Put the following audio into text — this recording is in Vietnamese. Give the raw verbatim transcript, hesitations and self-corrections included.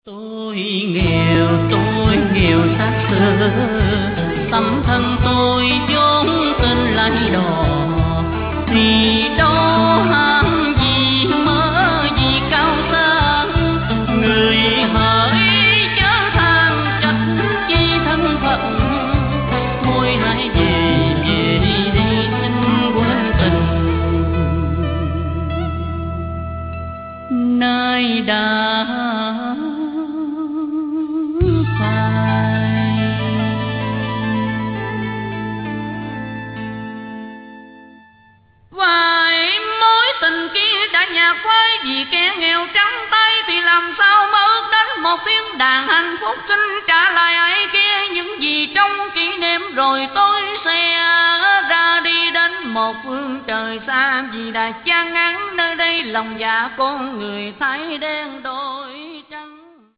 Tôi nghèo, tôi nghèo xác xơ, tâm thân tôi vốn tin lấy đò, vì đó ham gì mơ gì cao xa, người hỡi chớ than trách chi thân phận, thôi hãy về về đi đi xin quên tình, nay đã vì kẻ nghèo trắng tay thì làm sao mơ ước đến một tiếng đàn hạnh phúc, xin trả lại ấy kia những gì trong kỷ niệm, rồi tôi sẽ ra đi đến một phương trời xa, vì đã chán ngán nơi đây lòng dạ con người thấy đen đôi.